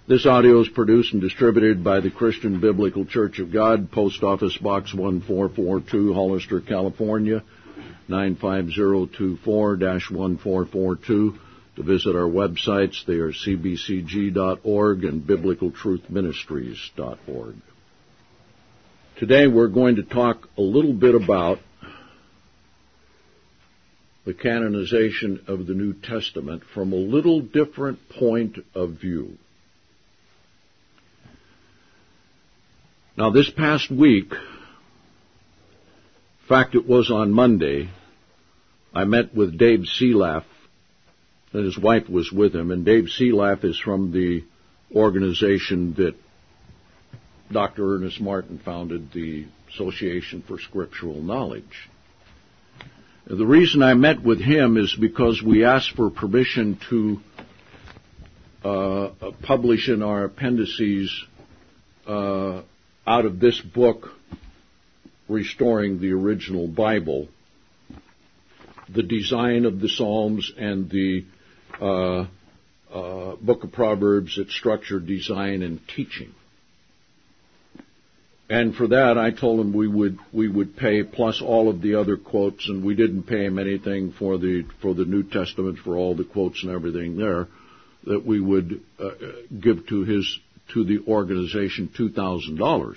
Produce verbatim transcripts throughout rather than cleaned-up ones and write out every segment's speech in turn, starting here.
This audio is produced and distributed by the Christian Biblical Church of God, Post Office Box one four four two, Hollister, California, nine five zero two four dash one four four two. To visit our websites, they are c b c g dot org and biblical truth ministries dot org. Today we're going to talk a little bit about the canonization of the New Testament from a little different point of view. Now, this past week, in fact, it was on Monday, I met with Dave Seelaff, and his wife was with him, and Dave Seelaff is from the organization that Doctor Ernest Martin founded, the Association for Scriptural Knowledge. The reason I met with him is because we asked for permission to uh, publish in our appendices uh, out of this book, Restoring the Original Bible, the design of the Psalms and the uh, uh, Book of Proverbs, its structure, design, and teaching. And for that, I told him we would we would pay plus all of the other quotes, and we didn't pay him anything for the for the New Testament, for all the quotes and everything there, that we would uh, give to his to the organization two thousand dollars.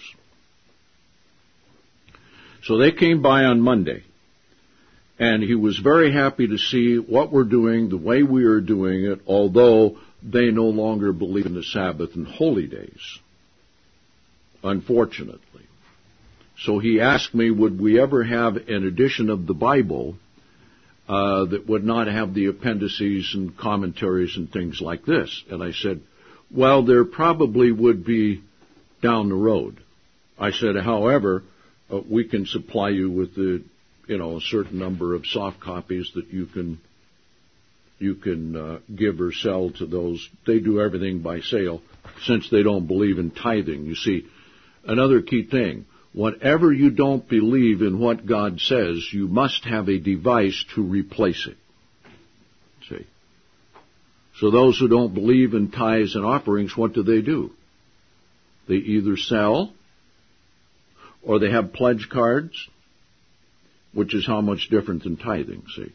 So they came by on Monday, and he was very happy to see what we're doing, the way we are doing it, although they no longer believe in the Sabbath and holy days, unfortunately. So he asked me, would we ever have an edition of the Bible uh, that would not have the appendices and commentaries and things like this? And I said, well, there probably would be down the road. I said, however, uh, we can supply you with the, you know, a certain number of soft copies that you can you can uh, give or sell to those. They do everything by sale since they don't believe in tithing. You see, another key thing, whatever you don't believe in what God says, you must have a device to replace it. See? So those who don't believe in tithes and offerings, what do they do? They either sell, or they have pledge cards, which is how much different than tithing, see?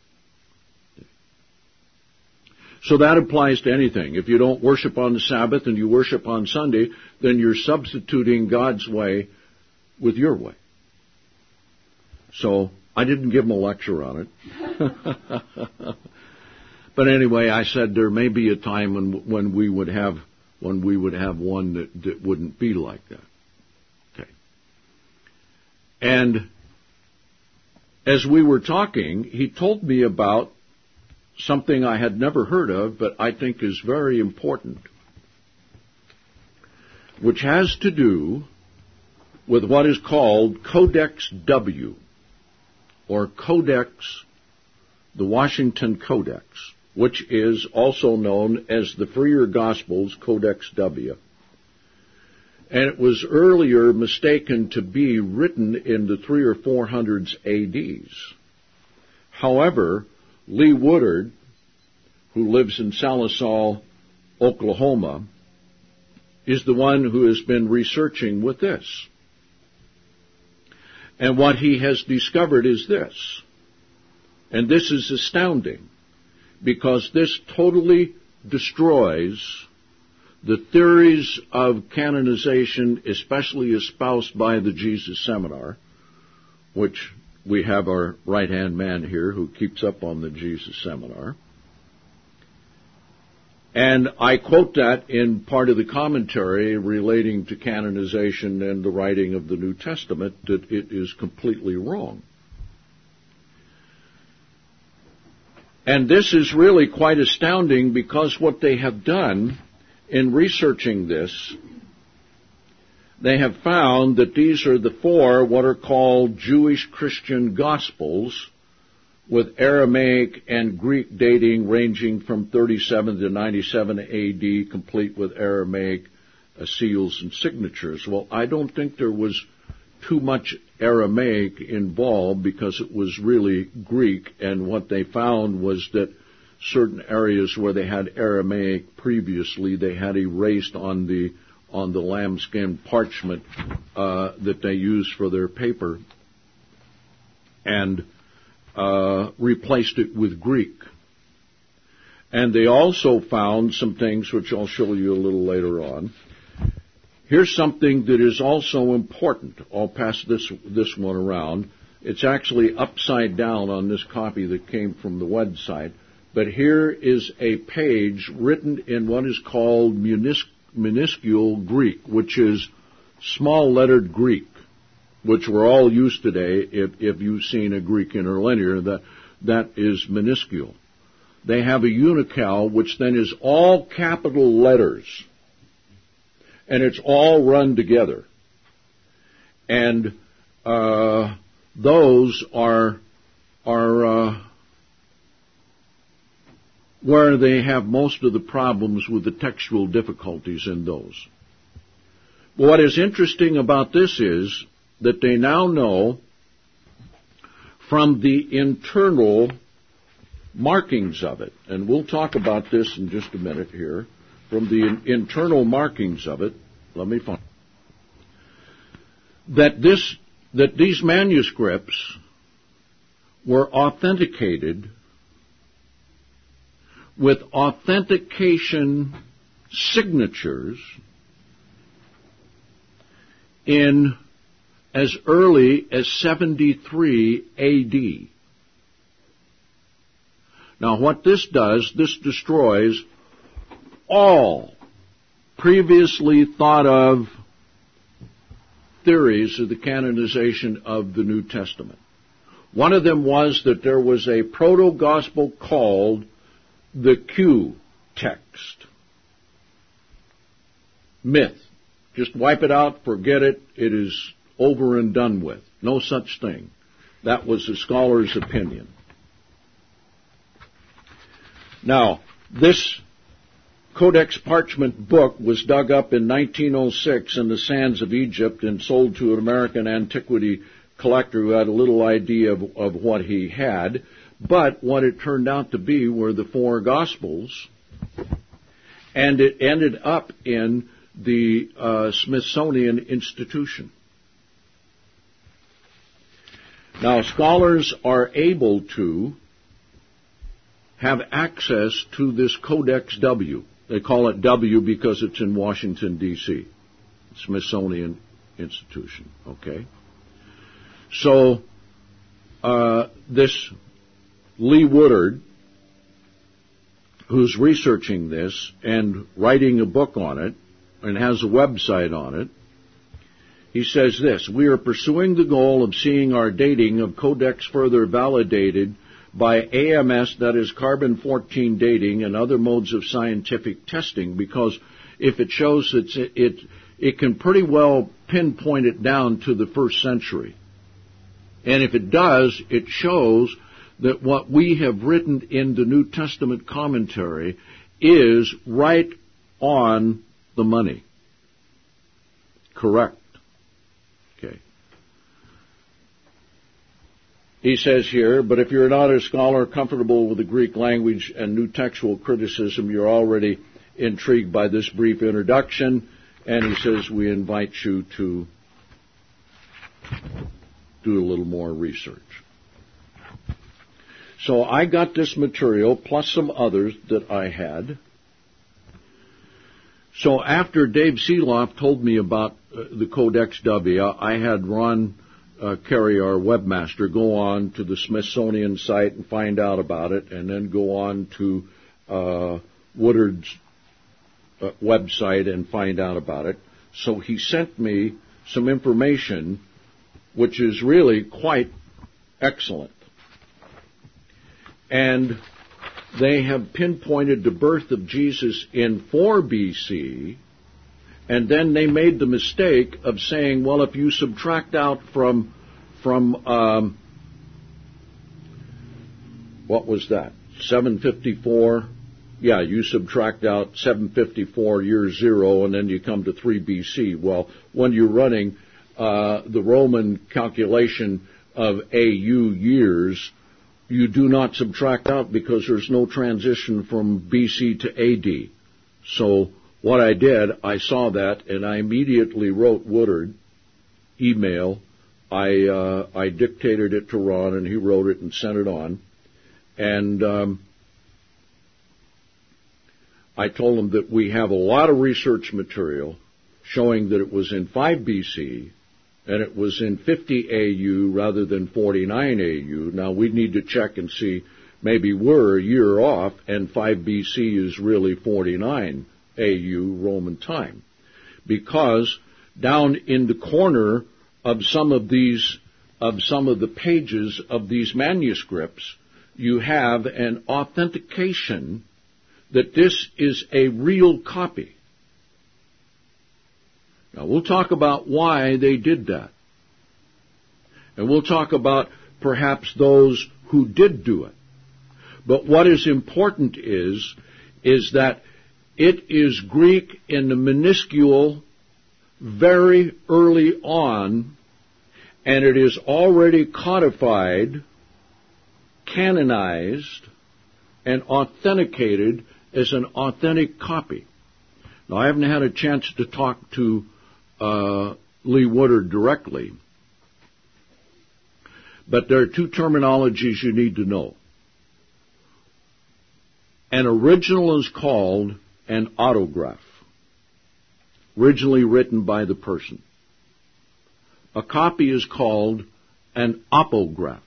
So that applies to anything. If you don't worship on the Sabbath and you worship on Sunday, then you're substituting God's way with your way. So I didn't give him a lecture on it. But anyway, I said there may be a time when when we would have when we would have one that, that wouldn't be like that. Okay. And as we were talking, he told me about something I had never heard of, but I think is very important, which has to do with what is called Codex W, or Codex, the Washington Codex, which is also known as the Freer Gospels, Codex W. And it was earlier mistaken to be written in the three or four hundreds A Ds. However, Lee Woodard, who lives in Sallisaw, Oklahoma, is the one who has been researching with this. And what he has discovered is this, and this is astounding, because this totally destroys the theories of canonization, especially espoused by the Jesus Seminar, which we have our right-hand man here who keeps up on the Jesus Seminar. And I quote that in part of the commentary relating to canonization and the writing of the New Testament, that it is completely wrong. And this is really quite astounding, because what they have done in researching this, they have found that these are the four what are called Jewish Christian Gospels, with Aramaic and Greek dating ranging from thirty-seven to ninety-seven A D, complete with Aramaic uh, seals and signatures. Well, I don't think there was too much Aramaic involved, because it was really Greek, and what they found was that certain areas where they had Aramaic previously, they had erased on the on the lambskin parchment uh, that they used for their paper, and uh, replaced it with Greek. And they also found some things which I'll show you a little later on. Here's something that is also important. I'll pass this this one around. It's actually upside down on this copy that came from the website. But here is a page written in what is called munis- minuscule Greek, which is small-lettered Greek, which we're all used today. If, if you've seen a Greek interlinear, that that is minuscule. They have a unical, which then is all capital letters, and it's all run together. And uh, those are are uh, where they have most of the problems with the textual difficulties in those. What is interesting about this is that they now know from the internal markings of it, and we'll talk about this in just a minute here, from the in- internal markings of it, let me find, that this, that these manuscripts were authenticated with authentication signatures in as early as seventy-three A D. Now, what this does, this destroys all previously thought of theories of the canonization of the New Testament. One of them was that there was a proto-gospel called the Q text. Myth. Just wipe it out, forget it, it is over and done with. No such thing. That was the scholar's opinion. Now, this Codex Parchment book was dug up in nineteen oh six in the sands of Egypt and sold to an American antiquity collector who had a little idea of, of what he had. But what it turned out to be were the four Gospels, and it ended up in the uh, Smithsonian Institution. Now, scholars are able to have access to this Codex W. They call it W because it's in Washington, D C Smithsonian Institution, okay? So, uh, this Lee Woodard, who's researching this and writing a book on it and has a website on it, he says this: we are pursuing the goal of seeing our dating of Codex further validated by A M S, that is carbon fourteen dating, and other modes of scientific testing, because if it shows it's, it, it, it can pretty well pinpoint it down to the first century. And if it does, it shows that what we have written in the New Testament commentary is right on the money. Correct. Okay. He says here, but if you're not a scholar comfortable with the Greek language and new textual criticism, you're already intrigued by this brief introduction, and he says we invite you to do a little more research. So I got this material, plus some others that I had. So after Dave Seeloff told me about uh, the Codex W, I had Ron uh, Carey, our webmaster, go on to the Smithsonian site and find out about it, and then go on to uh, Woodard's uh, website and find out about it. So he sent me some information which is really quite excellent. And they have pinpointed the birth of Jesus in four B C, and then they made the mistake of saying, well, if you subtract out from, from um, what was that, seven fifty-four? Yeah, you subtract out seven fifty-four year zero, and then you come to three B C. Well, when you're running uh, the Roman calculation of A U years, you do not subtract out because there's no transition from B C to A D. So what I did, I saw that, and I immediately wrote Woodard, email. I uh, I dictated it to Ron, and he wrote it and sent it on. And um, I told him that we have a lot of research material showing that it was in five B C, and it was in fifty A U rather than forty-nine A U. Now, we need to check and see, maybe we're a year off, and five B C is really forty-nine A U Roman time. Because down in the corner of some of these, of some of the pages of these manuscripts, you have an authentication that this is a real copy. Now, we'll talk about why they did that. And we'll talk about perhaps those who did do it. But what is important is, is that it is Greek in the minuscule very early on, and it is already codified, canonized, and authenticated as an authentic copy. Now, I haven't had a chance to talk to uh, Lee Woodard directly, but there are two terminologies you need to know. An original is called an autograph, originally written by the person. A copy is called an apograph.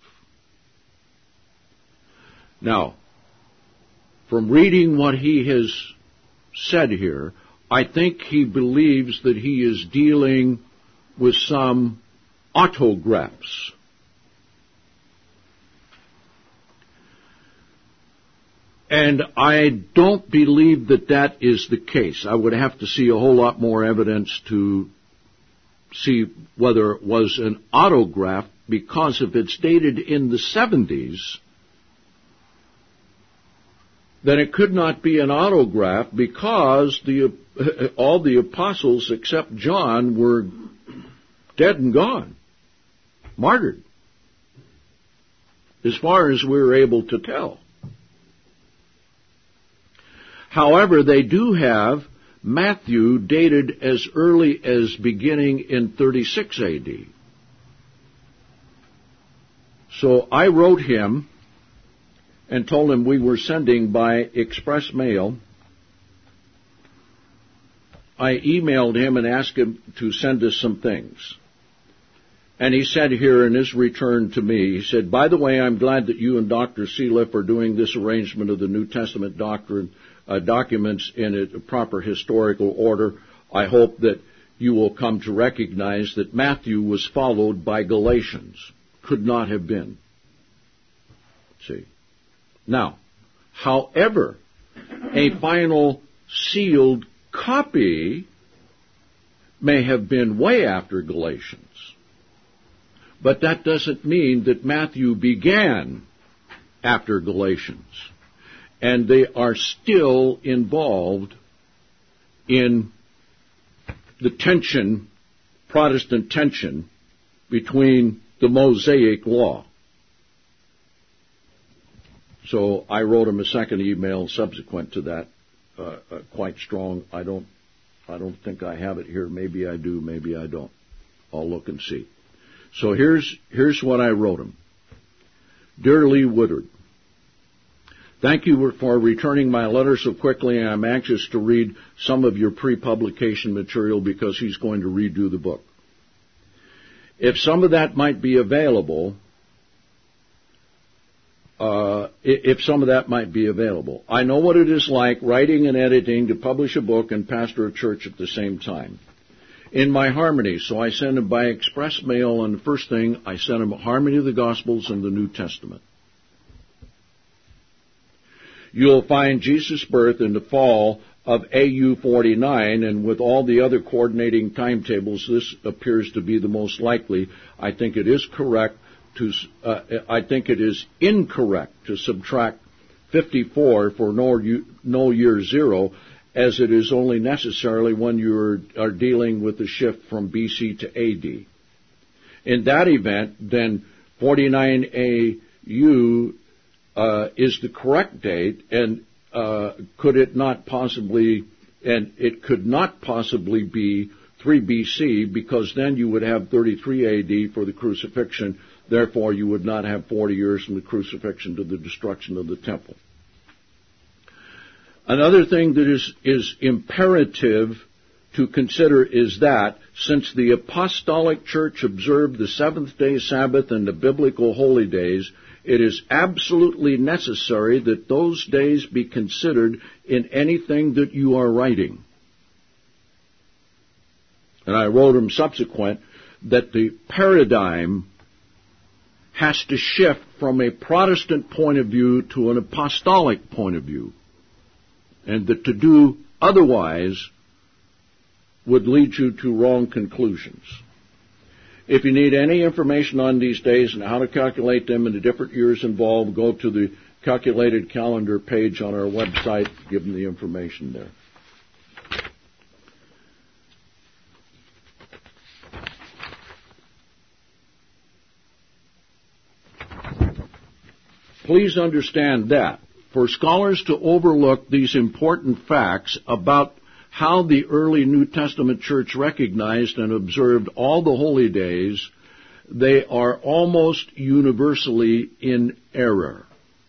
Now, from reading what he has said here, I think he believes that he is dealing with some autographs. And I don't believe that that is the case. I would have to see a whole lot more evidence to see whether it was an autograph, because if it's dated in the seventies, then it could not be an autograph, because the all the apostles except John were dead and gone, martyred, as far as we're able to tell. However, they do have Matthew dated as early as beginning in thirty-six A D. So I wrote him and told him we were sending by express mail. I emailed him and asked him to send us some things. And he said here in his return to me, he said, by the way, I'm glad that you and Doctor Seeliff are doing this arrangement of the New Testament doctrine uh, documents in a proper historical order. I hope that you will come to recognize that Matthew was followed by Galatians. Could not have been. See? Now, however, a final sealed copy may have been way after Galatians. But that doesn't mean that Matthew began after Galatians. And they are still involved in the tension, Protestant tension, between the Mosaic law. So I wrote him a second email subsequent to that, uh, uh, quite strong. I don't, I don't think I have it here. Maybe I do, maybe I don't. I'll look and see. So here's here's what I wrote him. Dear Lee Woodard, thank you for returning my letter so quickly. I'm anxious to read some of your pre-publication material because he's going to redo the book. If some of that might be available, uh, if some of that might be available. I know what it is like writing and editing to publish a book and pastor a church at the same time. In my Harmony, so I sent him by express mail, and the first thing, I sent him Harmony of the Gospels and the New Testament. You'll find Jesus' birth in the fall of A U forty-nine, and with all the other coordinating timetables, this appears to be the most likely. I think it is correct to, uh, I think it is incorrect to subtract fifty-four for no, no year zero, as it is only necessarily when you are dealing with the shift from B C to A D. In that event, then forty-nine A U uh, is the correct date, and uh, could it not possibly, and it could not possibly be three B C, because then you would have thirty-three A D for the crucifixion. Therefore, you would not have forty years from the crucifixion to the destruction of the temple. Another thing that is, is imperative to consider is that since the apostolic church observed the seventh-day Sabbath and the biblical holy days, it is absolutely necessary that those days be considered in anything that you are writing. And I wrote them subsequent that the paradigm has to shift from a Protestant point of view to an apostolic point of view, and that to do otherwise would lead you to wrong conclusions. If you need any information on these days and how to calculate them and the different years involved, go to the calculated calendar page on our website, give them the information there. Please understand that for scholars to overlook these important facts about how the early New Testament church recognized and observed all the holy days, they are almost universally in error.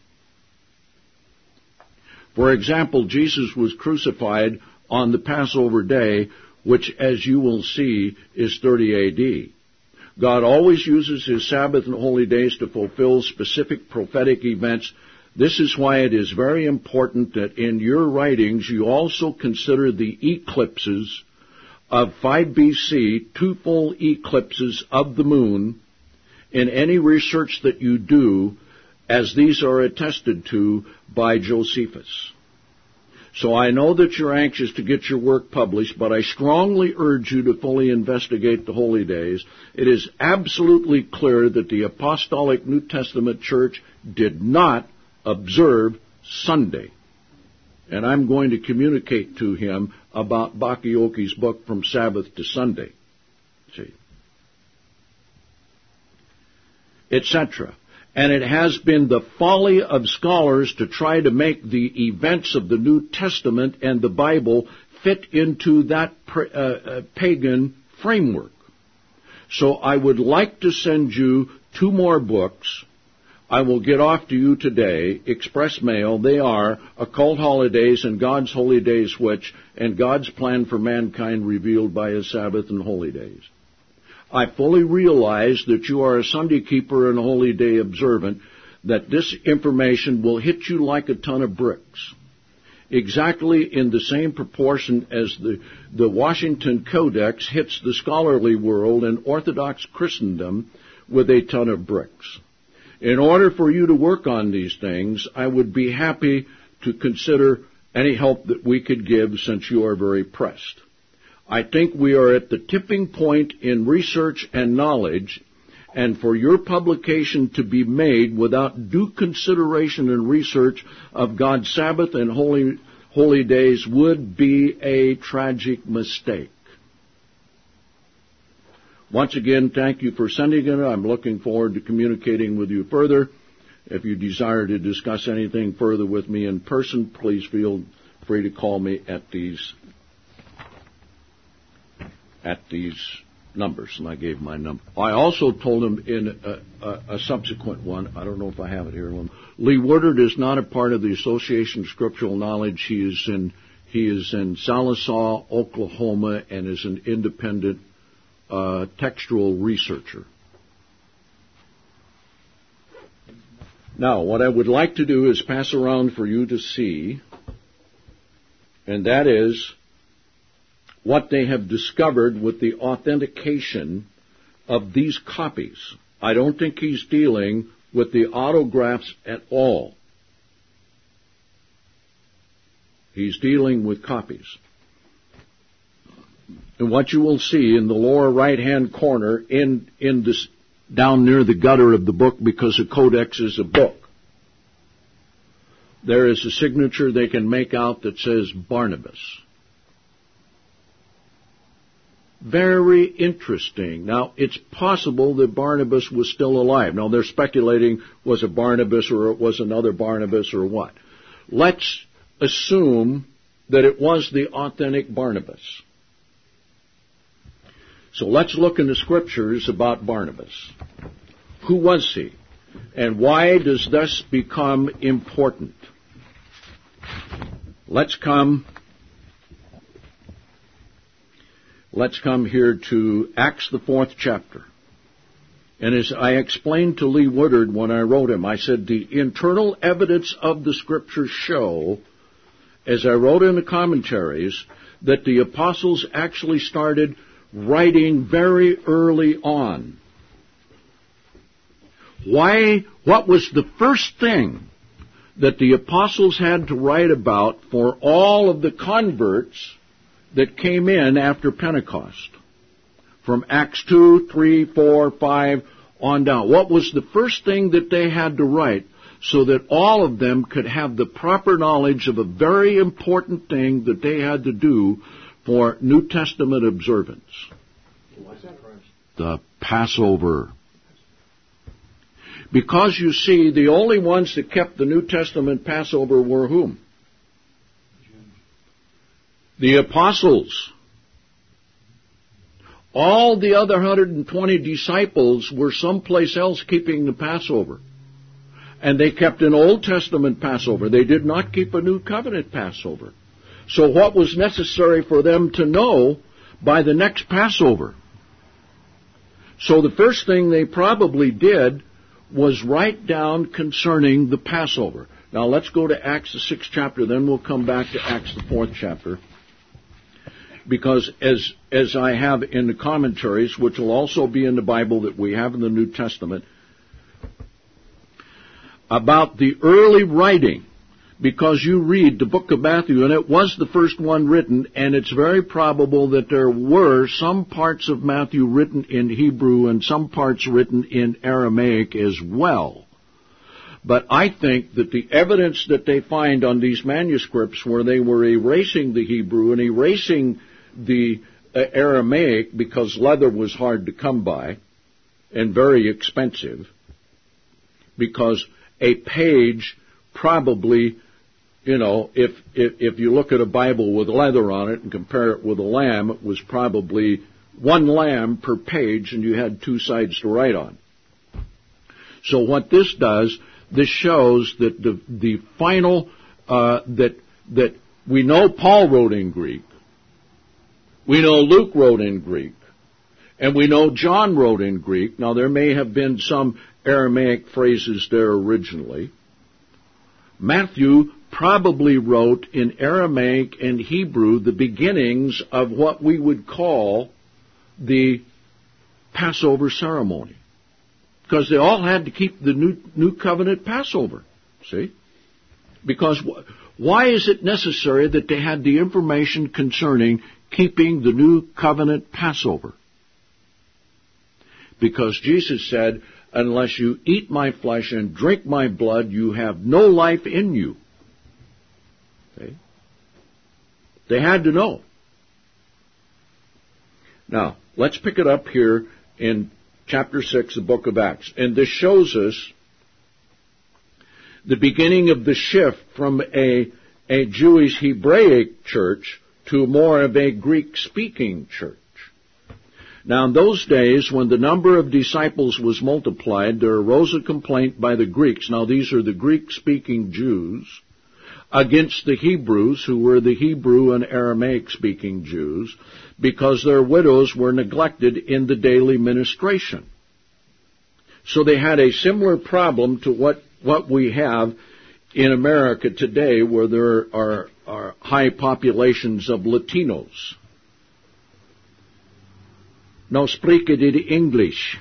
For example, Jesus was crucified on the Passover day, which, as you will see, is thirty A D. God always uses His Sabbath and holy days to fulfill specific prophetic events. This is why it is very important that in your writings you also consider the eclipses of five B C, two full eclipses of the moon, in any research that you do, as these are attested to by Josephus. So I know that you're anxious to get your work published, but I strongly urge you to fully investigate the holy days. It is absolutely clear that the Apostolic New Testament Church did not observe Sunday. And I'm going to communicate to him about Bakioki's book, From Sabbath to Sunday. See? Etc. And it has been the folly of scholars to try to make the events of the New Testament and the Bible fit into that uh, uh, pagan framework. So I would like to send you two more books. I will get off to you today, express mail. They are Occult Holidays and God's Holy Days Which, and God's Plan for Mankind Revealed by His Sabbath and Holy Days. I fully realize that you are a Sunday keeper and a holy day observant, that this information will hit you like a ton of bricks, exactly in the same proportion as the, the Washington Codex hits the scholarly world and Orthodox Christendom with a ton of bricks. In order for you to work on these things, I would be happy to consider any help that we could give, since you are very pressed. I think we are at the tipping point in research and knowledge, and for your publication to be made without due consideration and research of God's Sabbath and holy, holy days would be a tragic mistake. Once again, thank you for sending it. I'm looking forward to communicating with you further. If you desire to discuss anything further with me in person, please feel free to call me at these at these numbers, and I gave my number. I also told him in a, a, a subsequent one, I don't know if I have it here, Lee Woodard is not a part of the Association of Scriptural Knowledge. He is in he is in Sallisaw, Oklahoma, and is an independent uh, textual researcher. Now, what I would like to do is pass around for you to see, and that is what they have discovered with the authentication of these copies. I don't think he's dealing with the autographs at all. He's dealing with copies. And what you will see in the lower right-hand corner, in, in this, down near the gutter of the book, because a codex is a book, there is a signature they can make out that says Barnabas. Very interesting. Now, it's possible that Barnabas was still alive. Now, they're speculating, was it Barnabas or it was another Barnabas or what? Let's assume that it was the authentic Barnabas. So let's look in the Scriptures about Barnabas. Who was he? And why does this become important? Let's come... Let's come here to Acts, the fourth chapter. And as I explained to Lee Woodard when I wrote him, I said the internal evidence of the Scriptures show, as I wrote in the commentaries, that the apostles actually started writing very early on. Why? What was the first thing that the apostles had to write about for all of the converts that came in after Pentecost? From Acts two, three, four, five, on down. What was the first thing that they had to write so that all of them could have the proper knowledge of a very important thing that they had to do for New Testament observance? What's that, Christ? The Passover. Because you see, the only ones that kept the New Testament Passover were whom? The apostles. All the other one hundred twenty disciples were someplace else keeping the Passover. And they kept an Old Testament Passover. They did not keep a New Covenant Passover. So what was necessary for them to know by the next Passover? So the first thing they probably did was write down concerning the Passover. Now let's go to Acts the sixth chapter, then we'll come back to Acts the fourth chapter. Because as as I have in the commentaries, which will also be in the Bible that we have in the New Testament, about the early writing, because you read the book of Matthew, and it was the first one written, and it's very probable that there were some parts of Matthew written in Hebrew and some parts written in Aramaic as well. But I think that the evidence that they find on these manuscripts where they were erasing the Hebrew and erasing the uh, Aramaic because leather was hard to come by and very expensive, because a page probably, you know, if, if if you look at a Bible with leather on it and compare it with a lamb, it was probably one lamb per page and you had two sides to write on. So what this does, this shows that the the final, uh, that that we know Paul wrote in Greek, we know Luke wrote in Greek, and we know John wrote in Greek. Now there may have been some Aramaic phrases there originally. Matthew probably wrote in Aramaic and Hebrew the beginnings of what we would call the Passover ceremony, because they all had to keep the New, New Covenant Passover, see? Because wh- why is it necessary that they had the information concerning keeping the New Covenant Passover? Because Jesus said, unless you eat my flesh and drink my blood, you have no life in you. Okay? They had to know. Now, let's pick it up here in chapter six, the book of Acts. And this shows us the beginning of the shift from a, a Jewish Hebraic church to more of a Greek-speaking church. Now, in those days, when the number of disciples was multiplied, there arose a complaint by the Greeks. Now, these are the Greek-speaking Jews against the Hebrews, who were the Hebrew and Aramaic-speaking Jews, because their widows were neglected in the daily ministration. So they had a similar problem to what, what we have in America today, where there are, are high populations of Latinos. No speak it in English.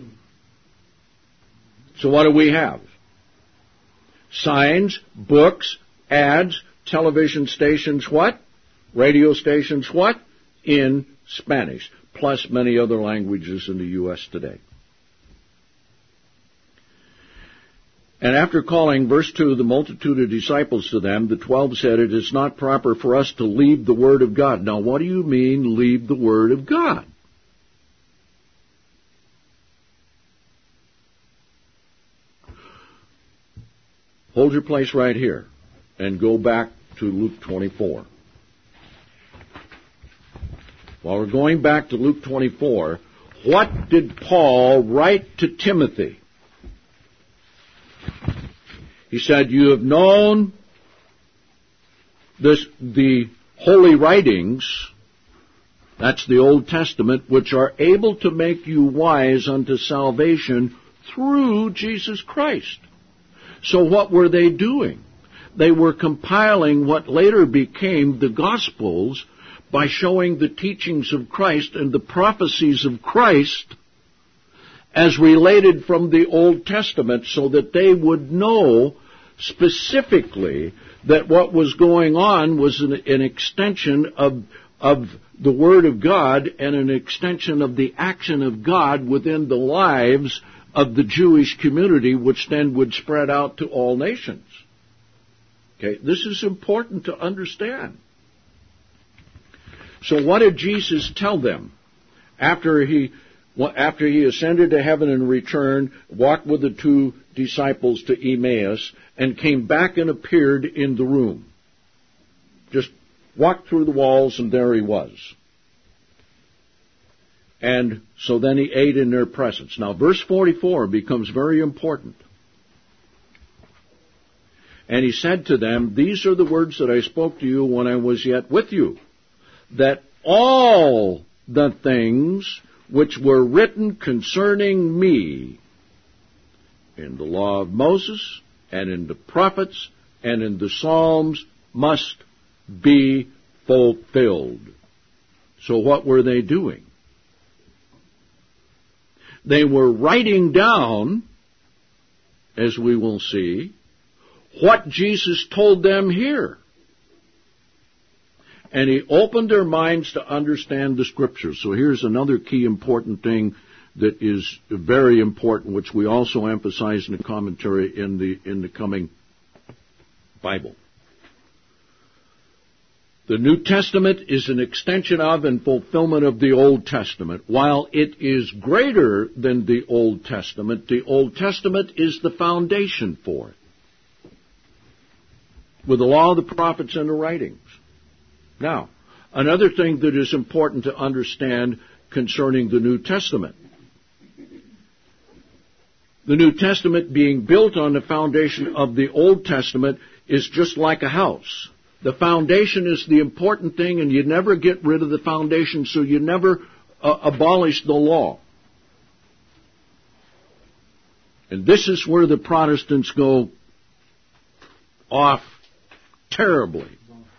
So what do we have? Signs, books, ads, television stations, what? Radio stations, what? In Spanish, plus many other languages in the U S today. And after calling, verse two, the multitude of disciples to them, the twelve said, it is not proper for us to leave the Word of God. Now, what do you mean, leave the Word of God? Hold your place right here and go back to Luke twenty-four. While we're going back to Luke twenty-four, what did Paul write to Timothy? He said, you have known this, the holy writings, that's the Old Testament, which are able to make you wise unto salvation through Jesus Christ. So what were they doing? They were compiling what later became the Gospels by showing the teachings of Christ and the prophecies of Christ as related from the Old Testament, so that they would know specifically that what was going on was an, an extension of, of the Word of God and an extension of the action of God within the lives of the Jewish community, which then would spread out to all nations. Okay, this is important to understand. So what did Jesus tell them after he after he ascended to heaven and returned, walked with the two disciples to Emmaus, and came back and appeared in the room? Just walked through the walls, and there he was. And so then he ate in their presence. Now, verse forty-four becomes very important. And he said to them, these are the words that I spoke to you when I was yet with you, that all the things which were written concerning me in the law of Moses and in the prophets and in the Psalms must be fulfilled. So what were they doing? They were writing down, as we will see, what Jesus told them here. And he opened their minds to understand the Scriptures. So here's another key important thing that is very important, which we also emphasize in the commentary in the in the coming Bible. The New Testament is an extension of and fulfillment of the Old Testament. While it is greater than the Old Testament, the Old Testament is the foundation for it, with the law, the prophets, and the writings. Now, another thing that is important to understand concerning the New Testament. The New Testament, being built on the foundation of the Old Testament, is just like a house. The foundation is the important thing, and you never get rid of the foundation, so you never uh, abolish the law. And this is where the Protestants go off terribly.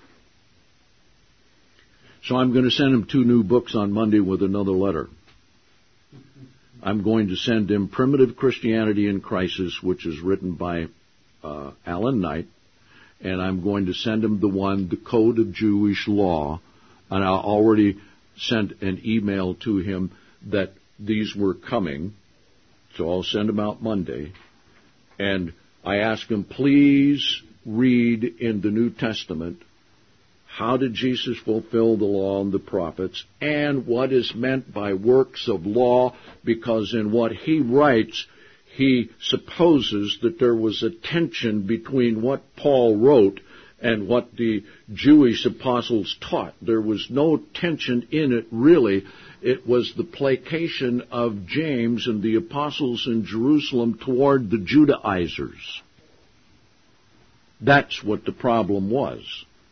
So I'm going to send him two new books on Monday with another letter. I'm going to send him Primitive Christianity in Crisis, which is written by uh, Alan Knight, and I'm going to send him the one, The Code of Jewish Law, and I already sent an email to him that these were coming, so I'll send them out Monday. And I asked him, please read in the New Testament, how did Jesus fulfill the law and the prophets, and what is meant by works of law, because in what he writes, he supposes that there was a tension between what Paul wrote and what the Jewish apostles taught. There was no tension in it, really. It was the placation of James and the apostles in Jerusalem toward the Judaizers. That's what the problem was.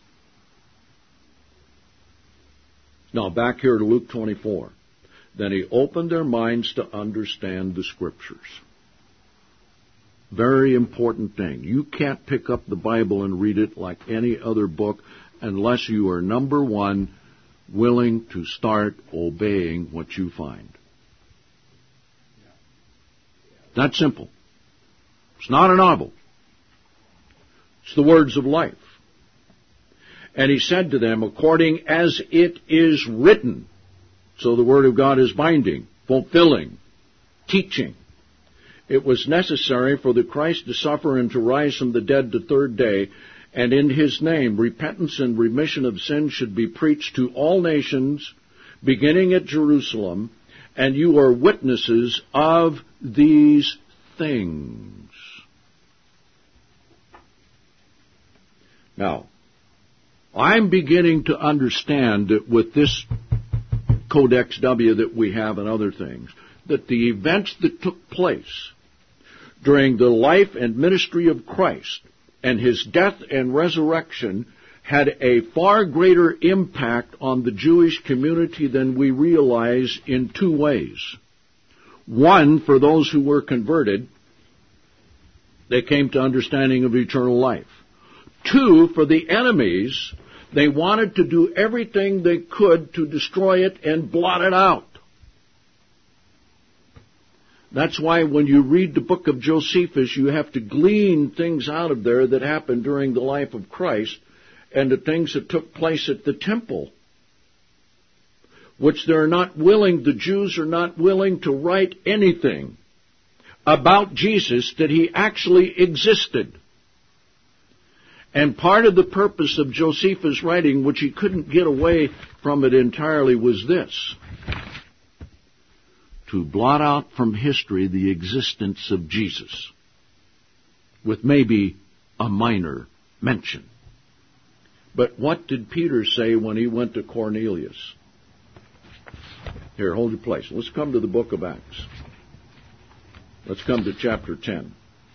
Now, back here to Luke twenty-four. Then he opened their minds to understand the Scriptures. Very important thing. You can't pick up the Bible and read it like any other book unless you are, number one, willing to start obeying what you find. That's simple. It's not a novel. It's the words of life. And he said to them, according as it is written. So the Word of God is binding, fulfilling, teaching. It was necessary for the Christ to suffer and to rise from the dead the third day, and in his name repentance and remission of sins should be preached to all nations, beginning at Jerusalem, and you are witnesses of these things. Now, I'm beginning to understand that with this Codex W that we have and other things, that the events that took place during the life and ministry of Christ and his death and resurrection had a far greater impact on the Jewish community than we realize in two ways. One, for those who were converted, they came to understanding of eternal life. Two, for the enemies, they wanted to do everything they could to destroy it and blot it out. That's why when you read the book of Josephus, you have to glean things out of there that happened during the life of Christ and the things that took place at the temple, which they're not willing, the Jews are not willing to write anything about Jesus that he actually existed. And part of the purpose of Josephus' writing, which he couldn't get away from it entirely, was this: to blot out from history the existence of Jesus, with maybe a minor mention. But what did Peter say when he went to Cornelius? Here, hold your place. Let's come to the book of Acts. Let's come to chapter ten.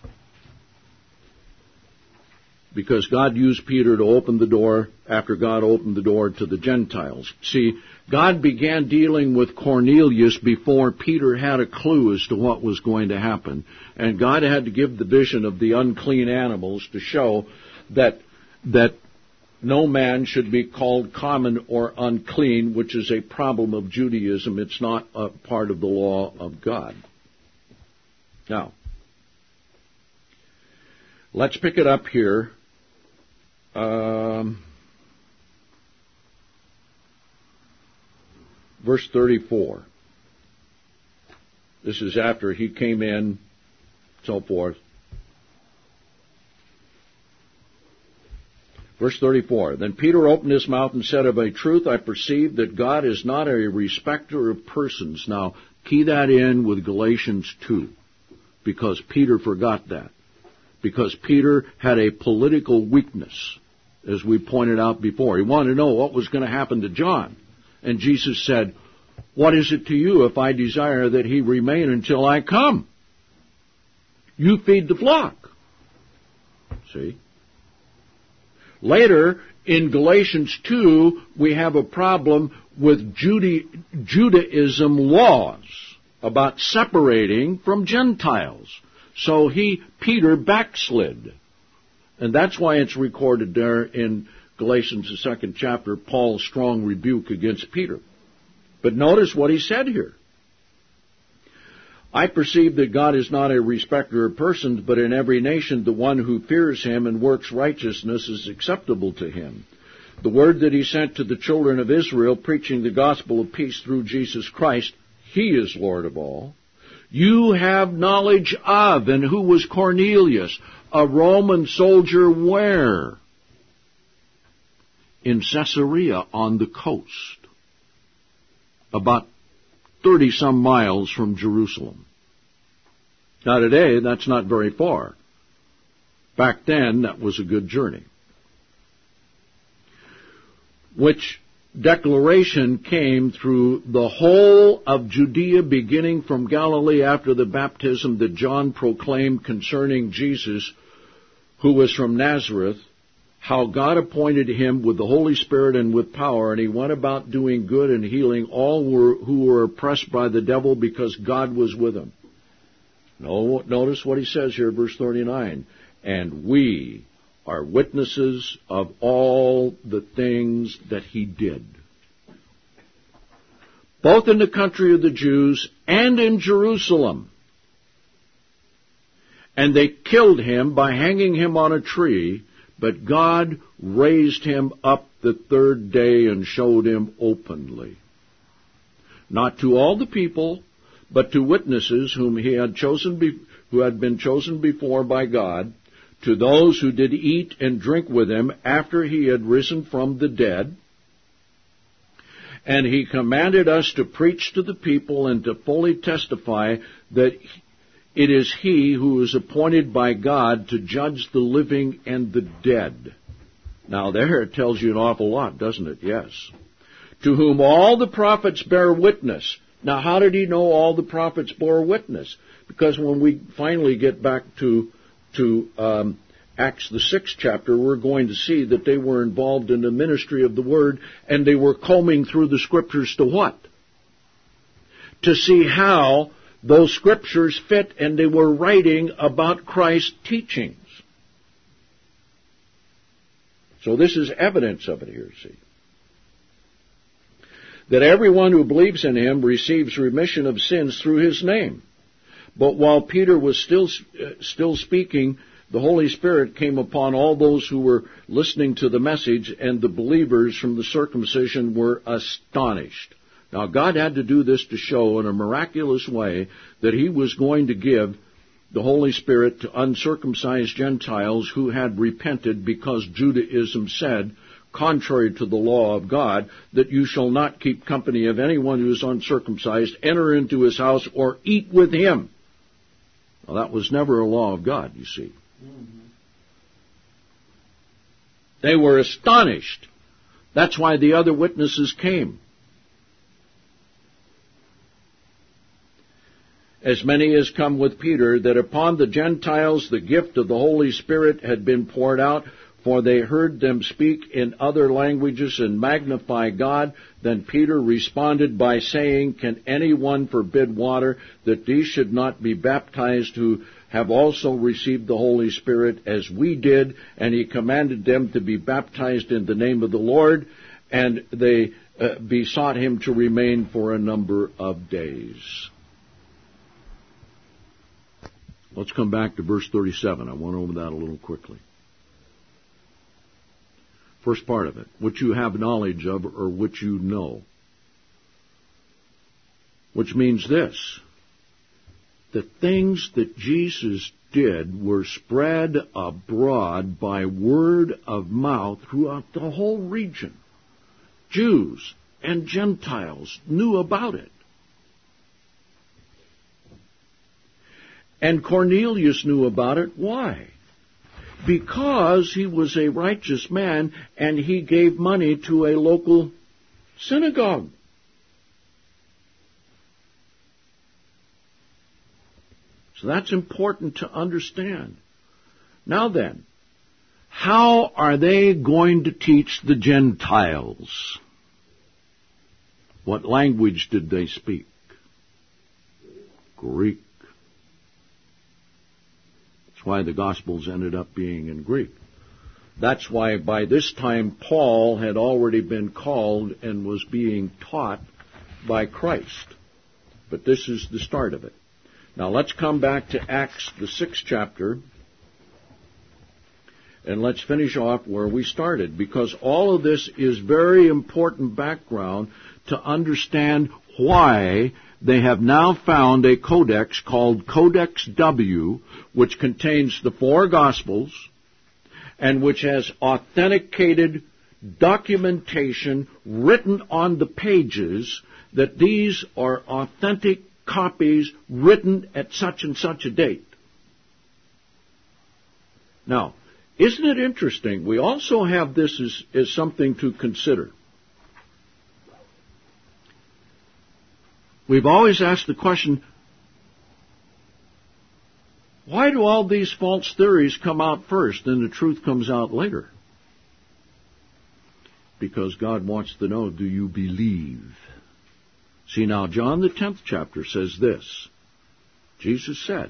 Because God used Peter to open the door after God opened the door to the Gentiles. See, God began dealing with Cornelius before Peter had a clue as to what was going to happen. And God had to give the vision of the unclean animals to show that that no man should be called common or unclean, which is a problem of Judaism. It's not a part of the law of God. Now, let's pick it up here. Um, verse thirty-four. This is after he came in, so forth. Verse thirty-four. Then Peter opened his mouth and said, "Of a truth I perceive that God is not a respecter of persons." Now, key that in with Galatians two, because Peter forgot that. Because Peter had a political weakness, as we pointed out before. He wanted to know what was going to happen to John. And Jesus said, "What is it to you if I desire that he remain until I come? You feed the flock." See? Later, in Galatians two, we have a problem with Juda- Judaism laws about separating from Gentiles. So he, Peter, backslid. And that's why it's recorded there in Galatians, the second chapter, Paul's strong rebuke against Peter. But notice what he said here. "I perceive that God is not a respecter of persons, but in every nation the one who fears him and works righteousness is acceptable to him. The word that he sent to the children of Israel, preaching the gospel of peace through Jesus Christ, he is Lord of all. You have knowledge of," and who was Cornelius? A Roman soldier where? In Caesarea on the coast, about thirty-some miles from Jerusalem. Now today, that's not very far. Back then, that was a good journey. Which declaration came through the whole of Judea, beginning from Galilee after the baptism that John proclaimed concerning Jesus, who was from Nazareth, how God appointed him with the Holy Spirit and with power, and he went about doing good and healing all who were oppressed by the devil, because God was with him. Notice what he says here, verse thirty-nine. "And we are witnesses of all the things that he did, both in the country of the Jews and in Jerusalem. And they killed him by hanging him on a tree, but God raised him up the third day and showed him openly, not to all the people, but to witnesses whom he had chosen, be- who had been chosen before by God, to those who did eat and drink with him after he had risen from the dead. And he commanded us to preach to the people and to fully testify that it is he who is appointed by God to judge the living and the dead." Now there it tells you an awful lot, doesn't it? Yes. To whom all the prophets bear witness. Now how did he know all the prophets bore witness? Because when we finally get back to, to um, Acts the sixth chapter, we're going to see that they were involved in the ministry of the Word, and they were combing through the Scriptures to what? To see how those Scriptures fit, and they were writing about Christ's teachings. So this is evidence of it here, see. That everyone who believes in him receives remission of sins through his name. But while Peter was still uh, still speaking, the Holy Spirit came upon all those who were listening to the message, and the believers from the circumcision were astonished. Now, God had to do this to show in a miraculous way that he was going to give the Holy Spirit to uncircumcised Gentiles who had repented, because Judaism said, contrary to the law of God, that you shall not keep company of anyone who is uncircumcised, enter into his house, or eat with him. Well, that was never a law of God, you see. Mm-hmm. They were astonished. That's why the other witnesses came. As many as come with Peter, that upon the Gentiles the gift of the Holy Spirit had been poured out, for they heard them speak in other languages and magnify God. Then Peter responded by saying, can anyone forbid water, that these should not be baptized who have also received the Holy Spirit as we did? And he commanded them to be baptized in the name of the Lord, and they uh, besought him to remain for a number of days. Let's come back to verse thirty-seven. I went over that a little quickly. First part of it, which you have knowledge of, or which you know. Which means this: the things that Jesus did were spread abroad by word of mouth throughout the whole region. Jews and Gentiles knew about it. And Cornelius knew about it. Why? Because he was a righteous man, and he gave money to a local synagogue. So that's important to understand. Now then, how are they going to teach the Gentiles? What language did they speak? Greek. Why the Gospels ended up being in Greek. That's why by this time Paul had already been called and was being taught by Christ. But this is the start of it. Now let's come back to Acts, the sixth chapter, and let's finish off where we started, because all of this is very important background to understand why they have now found a codex called Codex W, which contains the four Gospels and which has authenticated documentation written on the pages that these are authentic copies written at such and such a date. Now, isn't it interesting? We also have this as, as something to consider. We've always asked the question, why do all these false theories come out first and the truth comes out later? Because God wants to know, do you believe? See, now, John the tenth chapter says this. Jesus said,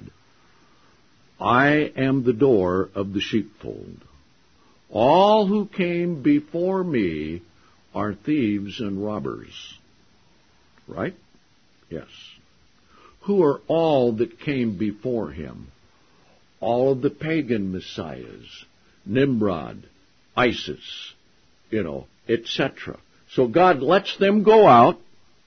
I am the door of the sheepfold. All who came before me are thieves and robbers. Right? Yes. Who are all that came before him? All of the pagan messiahs, Nimrod, Isis, you know, et cetera. So God lets them go out,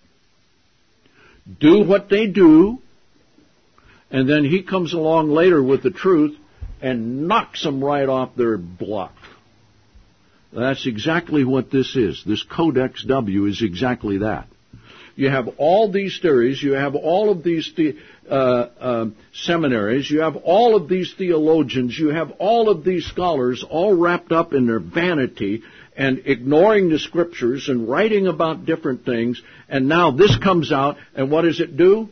do what they do, and then he comes along later with the truth and knocks them right off their block. That's exactly what this is. This Codex W is exactly that. You have all these theories. You have all of these the, uh, uh, seminaries. You have all of these theologians. You have all of these scholars all wrapped up in their vanity and ignoring the Scriptures and writing about different things. And now this comes out, and what does it do?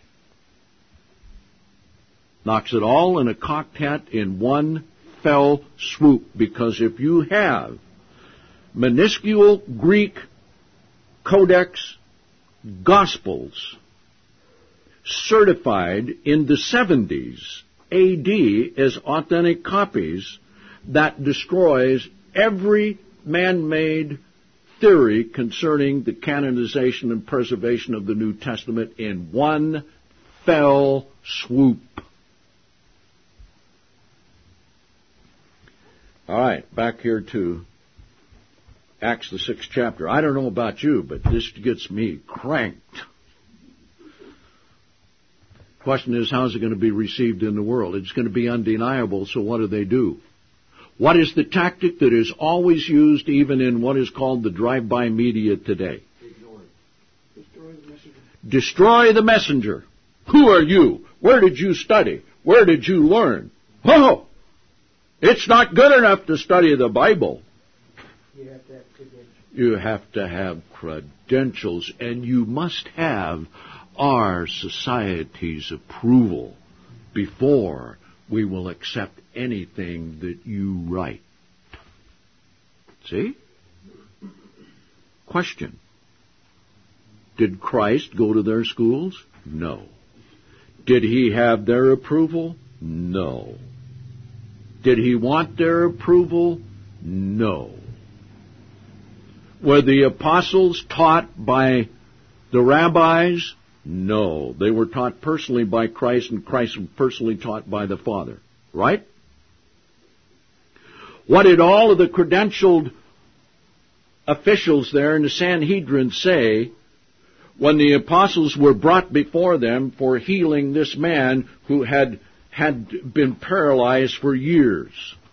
Knocks it all in a cocked hat in one fell swoop. Because if you have minuscule Greek Codex Gospels certified in the seventies A D as authentic copies, that destroys every man-made theory concerning the canonization and preservation of the New Testament in one fell swoop. All right, back here to Acts, the sixth chapter. I don't know about you, but this gets me cranked. Question is, how is it going to be received in the world? It's going to be undeniable, so what do they do? What is the tactic that is always used even in what is called the drive-by media today? Ignore it. Destroy the messenger. Destroy the messenger. Who are you? Where did you study? Where did you learn? Oh, it's not good enough to study the Bible. You have to have credentials. You have to have credentials, and you must have our society's approval before we will accept anything that you write. See? Question. Did Christ go to their schools? No. Did he have their approval? No. Did he want their approval? No. Were the apostles taught by the rabbis? No. They were taught personally by Christ, and Christ was personally taught by the Father. Right? What did all of the credentialed officials there in the Sanhedrin say when the apostles were brought before them for healing this man who had, had been paralyzed for years?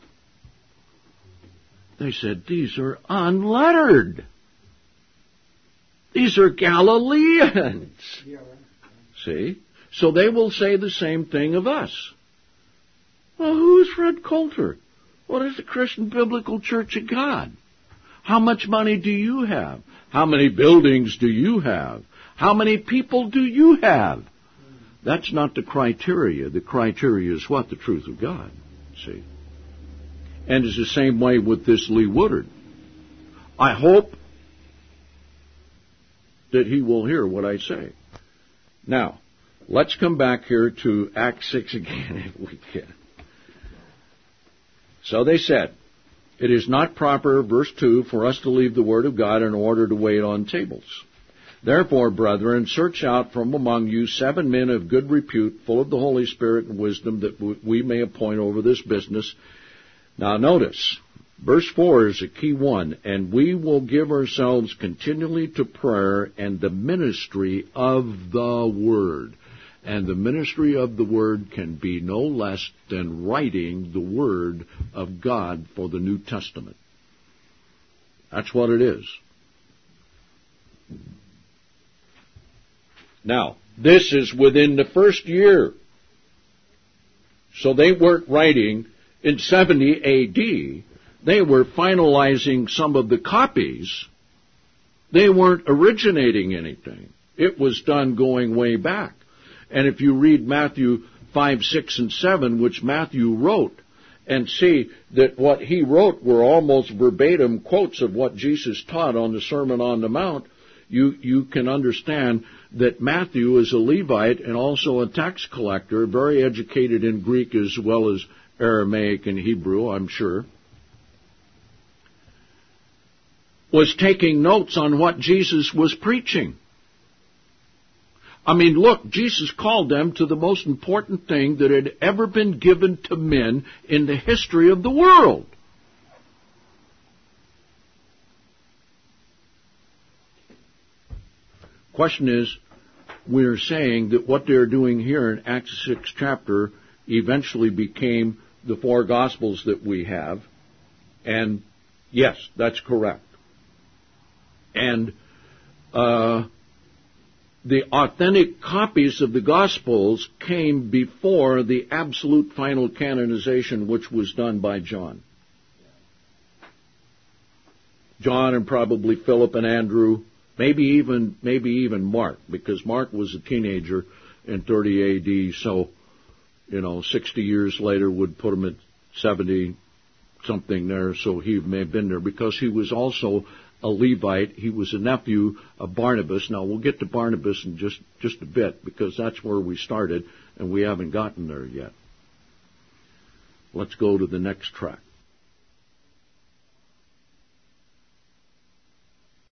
They said, these are unlettered. These are Galileans. Yeah, right. See? So they will say the same thing of us. Well, who's Fred Coulter? What is the Christian Biblical Church of God? How much money do you have? How many buildings do you have? How many people do you have? That's not the criteria. The criteria is what? The truth of God. See? And it's the same way with this Lee Woodard. I hope that he will hear what I say. Now, let's come back here to Acts six again, if we can. So they said, it is not proper, verse two, for us to leave the Word of God in order to wait on tables. Therefore, brethren, search out from among you seven men of good repute, full of the Holy Spirit and wisdom, that we may appoint over this business. Now notice, verse four is a key one. And we will give ourselves continually to prayer and the ministry of the Word. And the ministry of the Word can be no less than writing the Word of God for the New Testament. That's what it is. Now, this is within the first year. So they weren't writing in seventy A D. They were finalizing some of the copies. They weren't originating anything. It was done going way back. And if you read Matthew five, six, and seven, which Matthew wrote, and see that what he wrote were almost verbatim quotes of what Jesus taught on the Sermon on the Mount, you, you can understand that Matthew is a Levite and also a tax collector, very educated in Greek as well as Aramaic and Hebrew, I'm sure, was taking notes on what Jesus was preaching. I mean, look, Jesus called them to the most important thing that had ever been given to men in the history of the world. Question is, we're saying that what they're doing here in Acts six chapter eventually became the four Gospels that we have. And yes, that's correct. And uh, the authentic copies of the Gospels came before the absolute final canonization, which was done by John. John and probably Philip and Andrew, maybe even maybe even Mark, because Mark was a teenager in thirty A D, so, you know, sixty years later would put him at seventy something there, so he may have been there, because he was also a Levite. He was a nephew of Barnabas. Now, we'll get to Barnabas in just, just a bit, because that's where we started, and we haven't gotten there yet. Let's go to the next track.